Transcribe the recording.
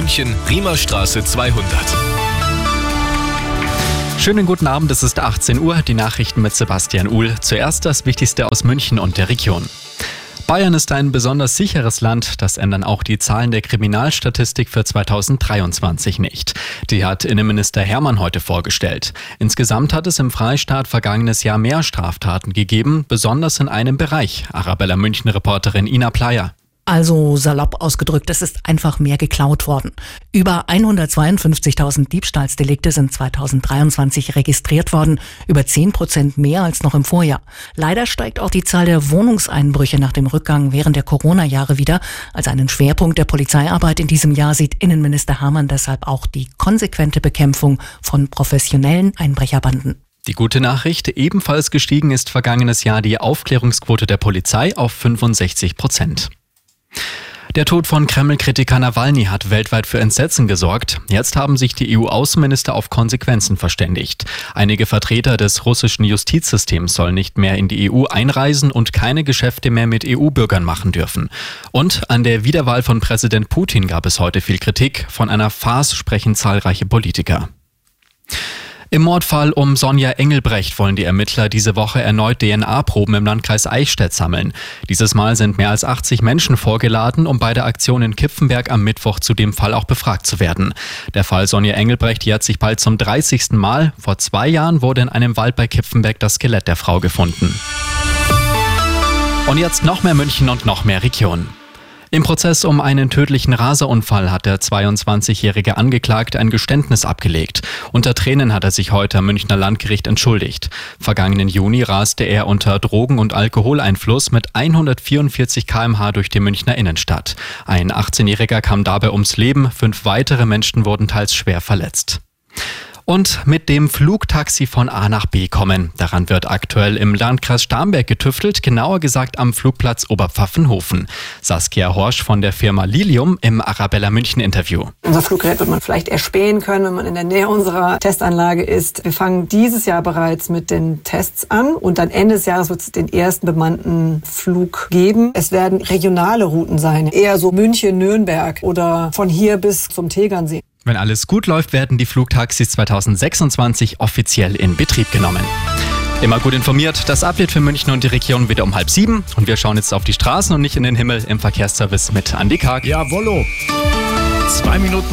München, Riemerstraße 200. Schönen guten Abend, es ist 18 Uhr, die Nachrichten mit Sebastian Uhl. Zuerst das Wichtigste aus München und der Region. Bayern ist ein besonders sicheres Land, das ändern auch die Zahlen der Kriminalstatistik für 2023 nicht. Die hat Innenminister Hermann heute vorgestellt. Insgesamt hat es im Freistaat vergangenes Jahr mehr Straftaten gegeben, besonders in einem Bereich. Arabella München-Reporterin Ina Pleyer. Also salopp ausgedrückt, es ist einfach mehr geklaut worden. Über 152.000 Diebstahlsdelikte sind 2023 registriert worden, über 10% mehr als noch im Vorjahr. Leider steigt auch die Zahl der Wohnungseinbrüche nach dem Rückgang während der Corona-Jahre wieder. Als einen Schwerpunkt der Polizeiarbeit in diesem Jahr sieht Innenminister Hermann deshalb auch die konsequente Bekämpfung von professionellen Einbrecherbanden. Die gute Nachricht, ebenfalls gestiegen ist vergangenes Jahr die Aufklärungsquote der Polizei auf 65%. Der Tod von Kreml-Kritiker Nawalny hat weltweit für Entsetzen gesorgt. Jetzt haben sich die EU-Außenminister auf Konsequenzen verständigt. Einige Vertreter des russischen Justizsystems sollen nicht mehr in die EU einreisen und keine Geschäfte mehr mit EU-Bürgern machen dürfen. Und an der Wiederwahl von Präsident Putin gab es heute viel Kritik. Von einer Farce sprechen zahlreiche Politiker. Im Mordfall um Sonja Engelbrecht wollen die Ermittler diese Woche erneut DNA-Proben im Landkreis Eichstätt sammeln. Dieses Mal sind mehr als 80 Menschen vorgeladen, um bei der Aktion in Kipfenberg am Mittwoch zu dem Fall auch befragt zu werden. Der Fall Sonja Engelbrecht jährt sich bald zum 30. Mal. Vor 2 Jahren wurde in einem Wald bei Kipfenberg das Skelett der Frau gefunden. Und jetzt noch mehr München und noch mehr Region. Im Prozess um einen tödlichen Raserunfall hat der 22-jährige Angeklagte ein Geständnis abgelegt. Unter Tränen hat er sich heute am Münchner Landgericht entschuldigt. Vergangenen Juni raste er unter Drogen- und Alkoholeinfluss mit 144 km/h durch die Münchner Innenstadt. Ein 18-Jähriger kam dabei ums Leben, 5 weitere Menschen wurden teils schwer verletzt. Und mit dem Flugtaxi von A nach B kommen. Daran wird aktuell im Landkreis Starnberg getüftelt, genauer gesagt am Flugplatz Oberpfaffenhofen. Saskia Horsch von der Firma Lilium im Arabella München Interview. Unser Fluggerät wird man vielleicht erspähen können, wenn man in der Nähe unserer Testanlage ist. Wir fangen dieses Jahr bereits mit den Tests an und dann Ende des Jahres wird es den ersten bemannten Flug geben. Es werden regionale Routen sein, eher so München, Nürnberg oder von hier bis zum Tegernsee. Wenn alles gut läuft, werden die Flugtaxis 2026 offiziell in Betrieb genommen. Immer gut informiert, das Update für München und die Region wieder um 6:30. Und wir schauen jetzt auf die Straßen und nicht in den Himmel im Verkehrsservice mit Andi Karg. Jawollo. 2 Minuten